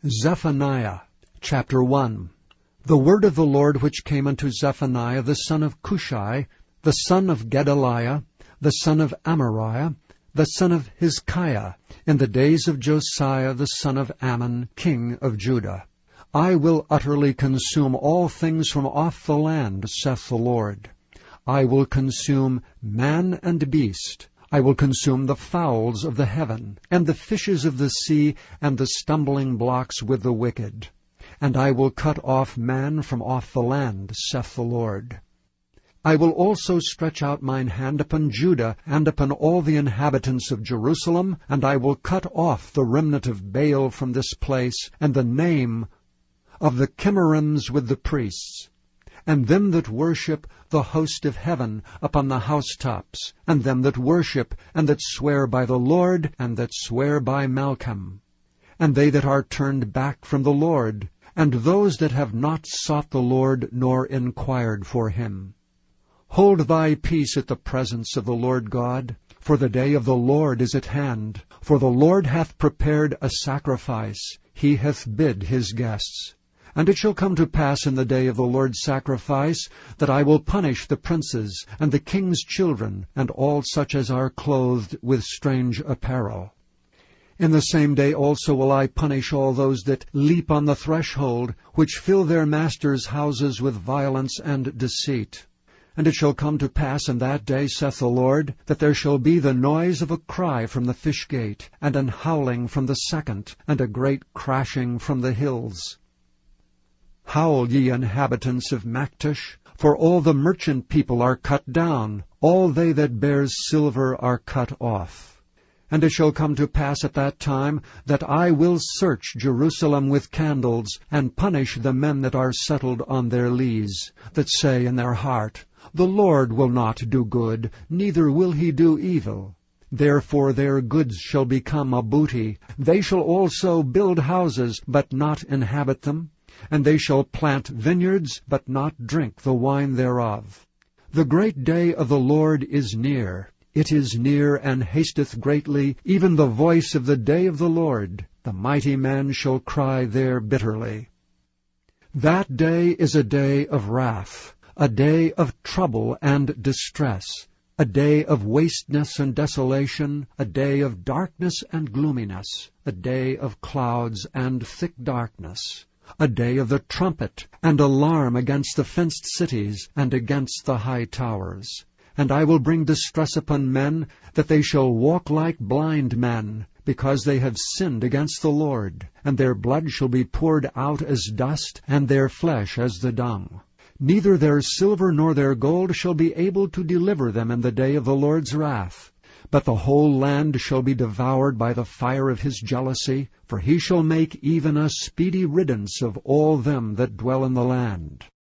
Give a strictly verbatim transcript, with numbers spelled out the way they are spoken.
Zephaniah chapter one. The word of the Lord which came unto Zephaniah the son of Cushai, the son of Gedaliah, the son of Amariah, the son of Hizkiah, in the days of Josiah the son of Ammon, king of Judah. I will utterly consume all things from off the land, saith the Lord. I will consume man and beast. I will consume the fowls of the heaven, and the fishes of the sea, and the stumbling blocks with the wicked. And I will cut off man from off the land, saith the Lord. I will also stretch out mine hand upon Judah, and upon all the inhabitants of Jerusalem, and I will cut off the remnant of Baal from this place, and the name of the Chimerims with the priests, and them that worship the host of heaven upon the housetops, and them that worship, and that swear by the Lord, and that swear by Malcham, and they that are turned back from the Lord, and those that have not sought the Lord, nor inquired for him. Hold thy peace at the presence of the Lord God, for the day of the Lord is at hand. For the Lord hath prepared a sacrifice, he hath bid his guests. And it shall come to pass in the day of the Lord's sacrifice, that I will punish the princes, and the king's children, and all such as are clothed with strange apparel. In the same day also will I punish all those that leap on the threshold, which fill their masters' houses with violence and deceit. And it shall come to pass in that day, saith the Lord, that there shall be the noise of a cry from the fish gate, and an howling from the second, and a great crashing from the hills. Howl, ye inhabitants of Maktesh, for all the merchant people are cut down, all they that bears silver are cut off. And it shall come to pass at that time, that I will search Jerusalem with candles, and punish the men that are settled on their lees, that say in their heart, The Lord will not do good, neither will he do evil. Therefore their goods shall become a booty. They shall also build houses, but not inhabit them. And they shall plant vineyards, but not drink the wine thereof. The great day of the Lord is near. It is near, and hasteth greatly, even the voice of the day of the Lord. The mighty man shall cry there bitterly. That day is a day of wrath, a day of trouble and distress, a day of wasteness and desolation, a day of darkness and gloominess, a day of clouds and thick darkness, a day of the trumpet and alarm against the fenced cities and against the high towers. And I will bring distress upon men, that they shall walk like blind men, because they have sinned against the Lord. And their blood shall be poured out as dust, and their flesh as the dung. Neither their silver nor their gold shall be able to deliver them in the day of the Lord's wrath. But the whole land shall be devoured by the fire of his jealousy, for he shall make even a speedy riddance of all them that dwell in the land.